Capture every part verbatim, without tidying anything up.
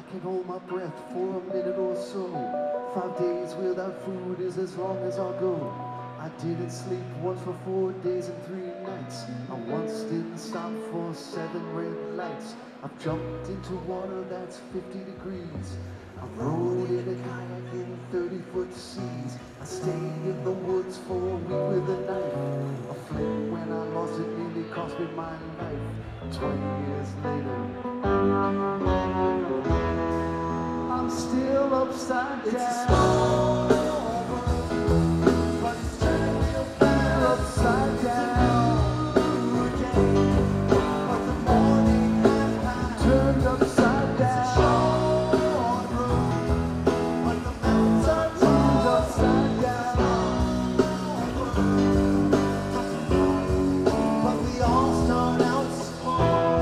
can hold my breath for a minute or so. Five days without food is as long as I'll go. I didn't sleep once for four days and three nights. I once didn't stop for seven red lights. I've jumped into water that's fifty degrees. I've rode in a kayak in thirty foot seas. I stayed in the woods for a week with a knife. A flint when I lost it nearly cost me my life. Twenty years later, I'm still upside down. It's a small world, but it's turning real fast. Upside down. But the morning has passed. Turned upside down. It's a short road, but the mountains are turned upside down. But we all start out small.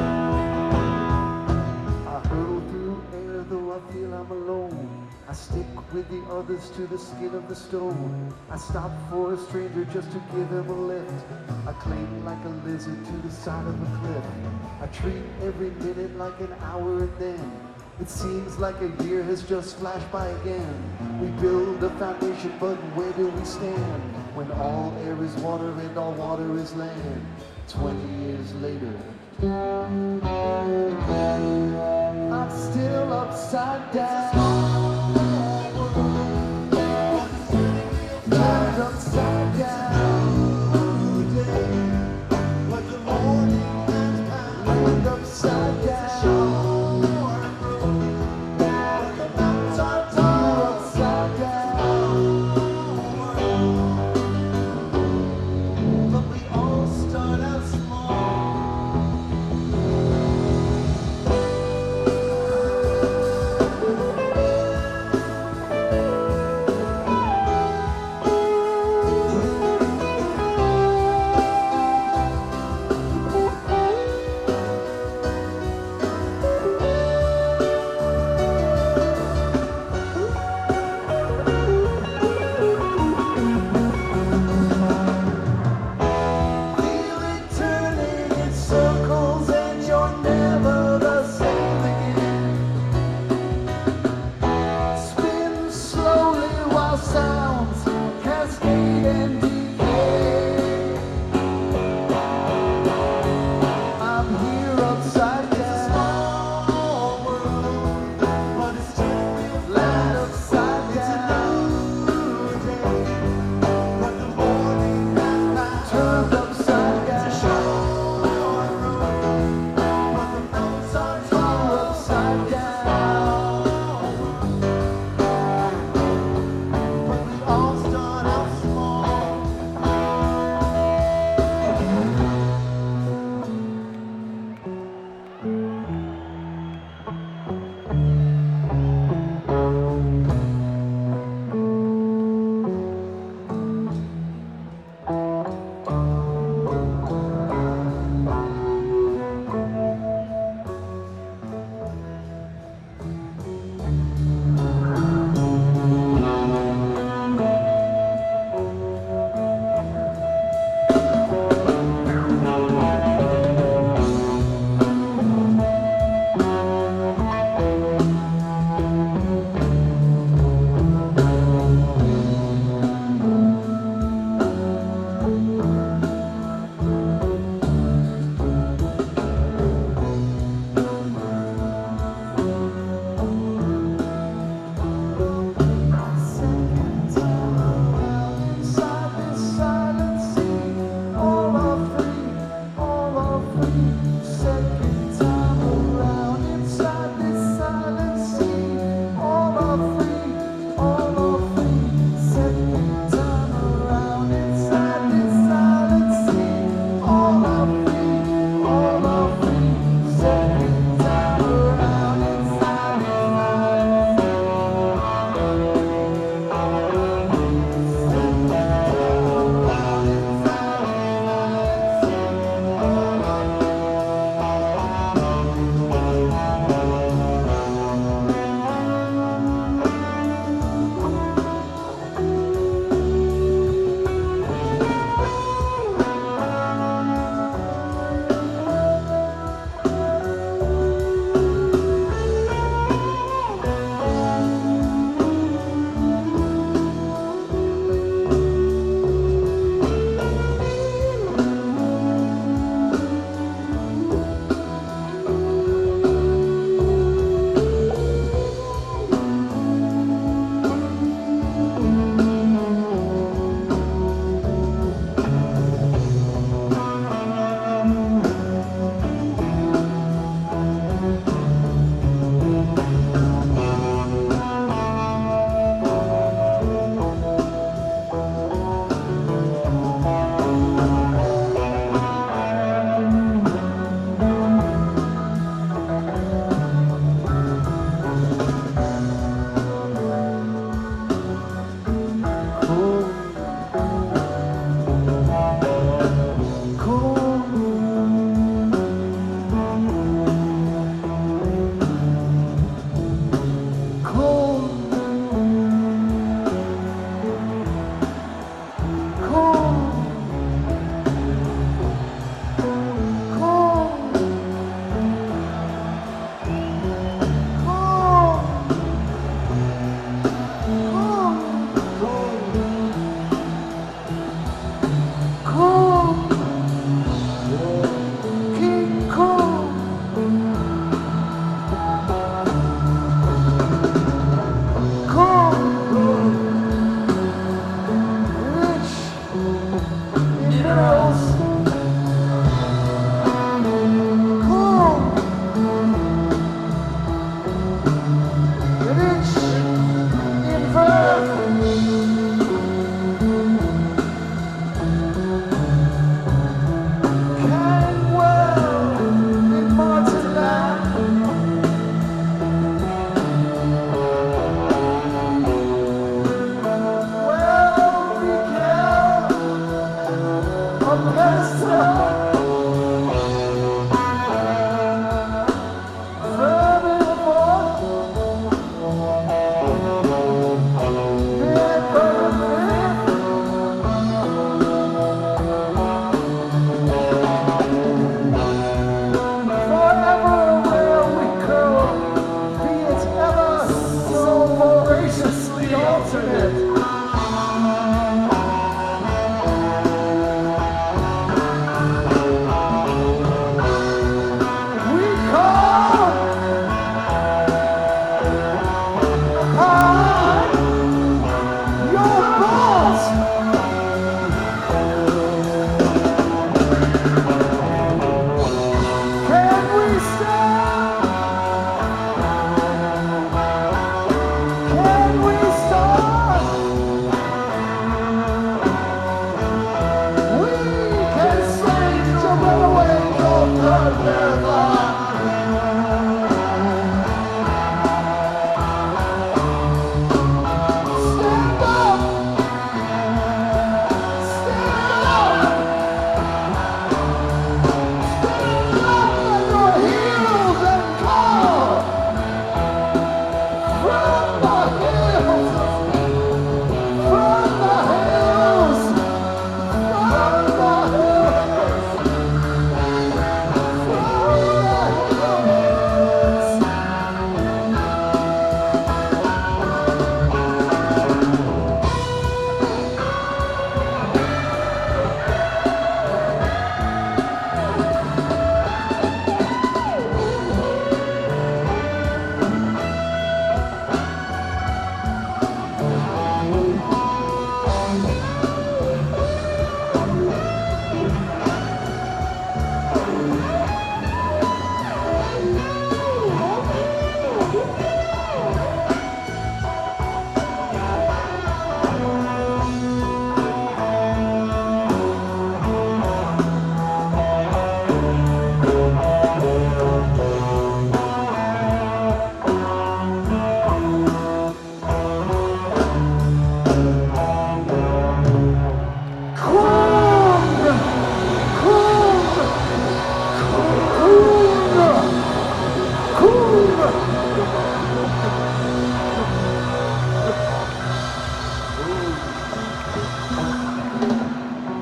I hurtle through air though I feel I'm alone. I stick with the others to the skin of the stone. I stop for a stranger just to give him a lift. I cling like a lizard to the side of a cliff. I treat every minute like an hour and then it seems like a year has just flashed by again. We build a foundation, but where do we stand when all air is water and all water is land? Twenty years later,